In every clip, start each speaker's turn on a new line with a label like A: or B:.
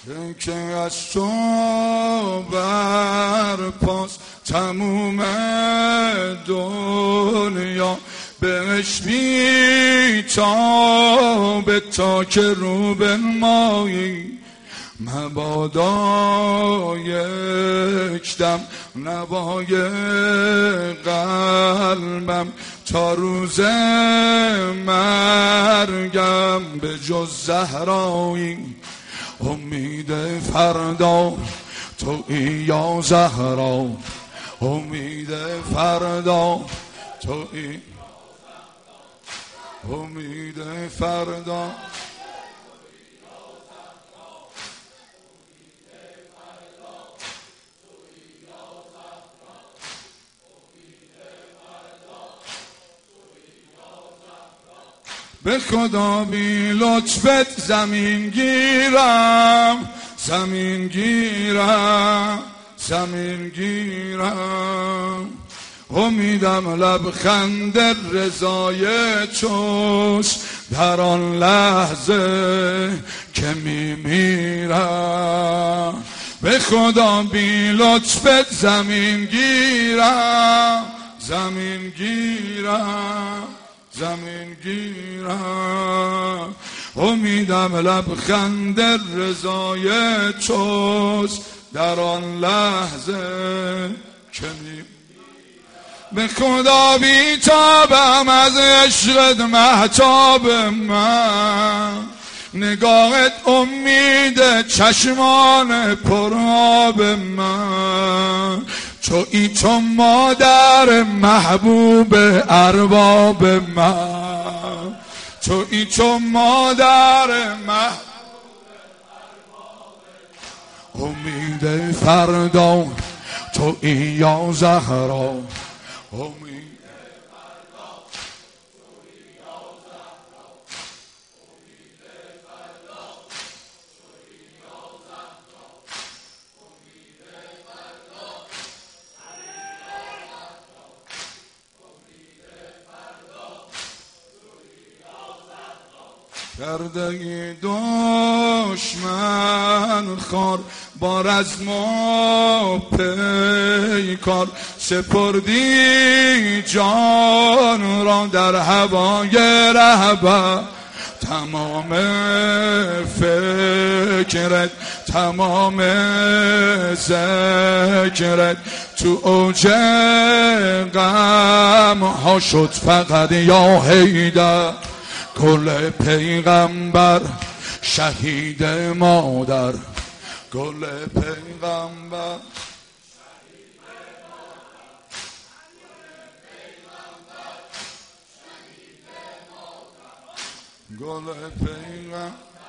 A: که از تو برپاس تموم دنیا بهش بیتابه تا که رو بنمایی مبادا یک دم نوای قلبم تا روز مرگم به جز زهرایی امید فردا تویی یا زهرا امید فردا تویی امید فردا به خدا بی لطفت زمین گیرم زمین گیرم زمین گیرم امیدم لبخند رضای چوش در آن لحظه که میمیرم به خدا بی لطفت زمین گیرم زمین گیرم زمین گیرم امیدم لبخند رضای چوست در آن لحظه که به خدا بیتابم از عشقت مهتاب من نگاهت امید چشمان پرآب من تویی تو مادر محبوب ارباب من تویی تو مادر محبوب ارباب امید فردا تویی یا زهرا امید فردا تویی یا زهرا امید فردا تویی یا زهرا امید فردا کرده دشمن خار با رزم و پیکار سپردی جان را در هوای رهبر تمام فکرت تمام ذکرت تو اوج غم ها شد فقط یا حیدر گل پیغمبر شهید مادر گل پیغمبر شهید مادر گل پیغمبر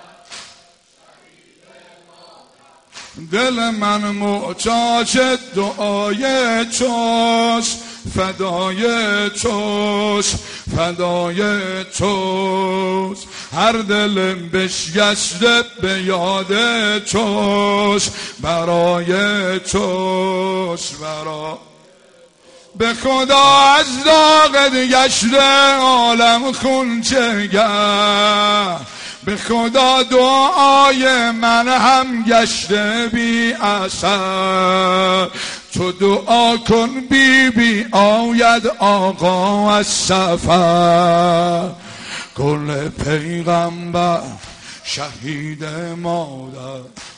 A: دل من محتاج دعای توست فدای توست فدای توست هر دل بشکسته به یاد توست برای توست برای به خدا از داغت گشته عالم خون جگر به خدا دعای من هم گشته بی اثر تو دعا کن بی بی آید آقا از سفر گل پیغمبر شهید مادر